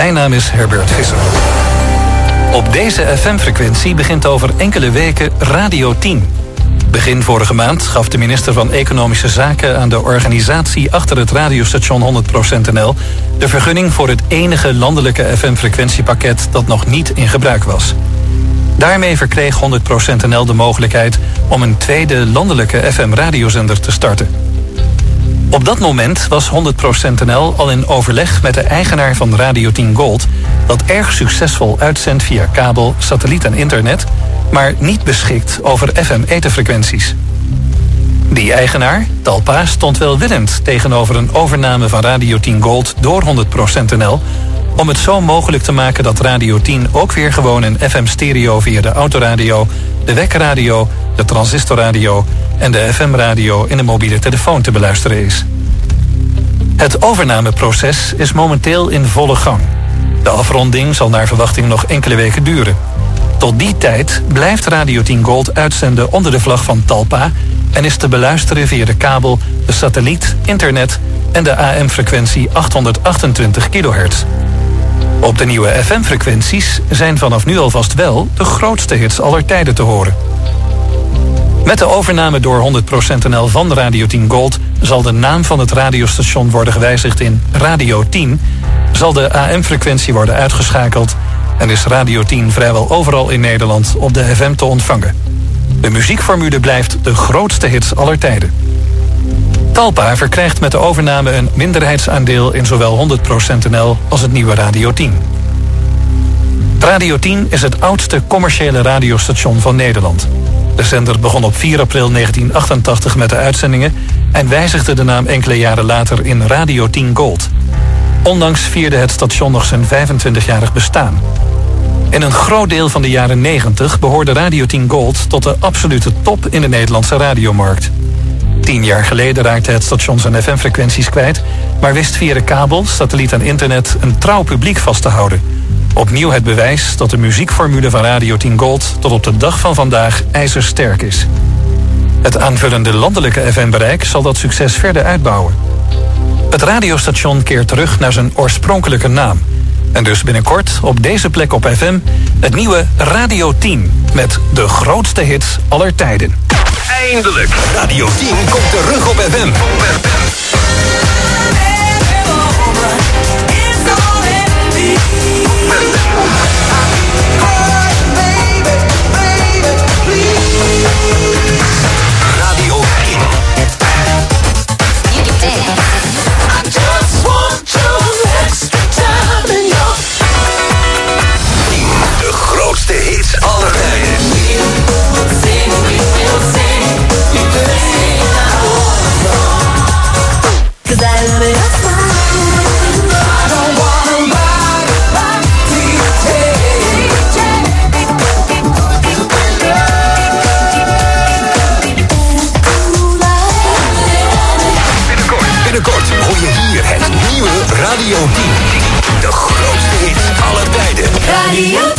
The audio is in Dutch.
Mijn naam is Herbert Visser. Op deze FM-frequentie begint over enkele weken Radio 10. Begin vorige maand gaf de minister van Economische Zaken aan de organisatie achter het radiostation 100% NL de vergunning voor het enige landelijke FM-frequentiepakket dat nog niet in gebruik was. Daarmee verkreeg 100% NL de mogelijkheid om een tweede landelijke FM-radiozender te starten. Op dat moment was 100% NL al in overleg met de eigenaar van Radio 10 Gold, dat erg succesvol uitzendt via kabel, satelliet en internet, maar niet beschikt over FM-etherfrequenties. Die eigenaar, Talpa, stond welwillend tegenover een overname van Radio 10 Gold door 100% NL, om het zo mogelijk te maken dat Radio 10 ook weer gewoon een FM-stereo via de autoradio, de wekradio, de transistorradio en de FM-radio in een mobiele telefoon te beluisteren is. Het overnameproces is momenteel in volle gang. De afronding zal naar verwachting nog enkele weken duren. Tot die tijd blijft Radio 10 Gold uitzenden onder de vlag van Talpa en is te beluisteren via de kabel, de satelliet, internet en de AM-frequentie 828 kHz. Op de nieuwe FM-frequenties zijn vanaf nu alvast wel de grootste hits aller tijden te horen. Met de overname door 100% NL van Radio 10 Gold zal de naam van het radiostation worden gewijzigd in Radio 10, zal de AM-frequentie worden uitgeschakeld en is Radio 10 vrijwel overal in Nederland op de FM te ontvangen. De muziekformule blijft de grootste hits aller tijden. Talpa verkrijgt met de overname een minderheidsaandeel in zowel 100% NL als het nieuwe Radio 10. Radio 10 is het oudste commerciële radiostation van Nederland. De zender begon op 4 april 1988 met de uitzendingen en wijzigde de naam enkele jaren later in Radio 10 Gold. Onlangs vierde het station nog zijn 25-jarig bestaan. In een groot deel van de jaren 90 behoorde Radio 10 Gold tot de absolute top in de Nederlandse radiomarkt. 10 jaar geleden raakte het station zijn FM-frequenties kwijt, maar wist via de kabel, satelliet en internet een trouw publiek vast te houden. Opnieuw het bewijs dat de muziekformule van Radio 10 Gold tot op de dag van vandaag ijzersterk is. Het aanvullende landelijke FM-bereik zal dat succes verder uitbouwen. Het radiostation keert terug naar zijn oorspronkelijke naam. En dus binnenkort op deze plek op FM het nieuwe Radio 10 met de grootste hits aller tijden. Eindelijk! Radio 10 komt terug op FM. Radio 10. I just want you extra time in your... De grootste hits aller tijden. Binnenkort hoor je hier het nieuwe Radio 10. De grootste hits aller tijden. Radio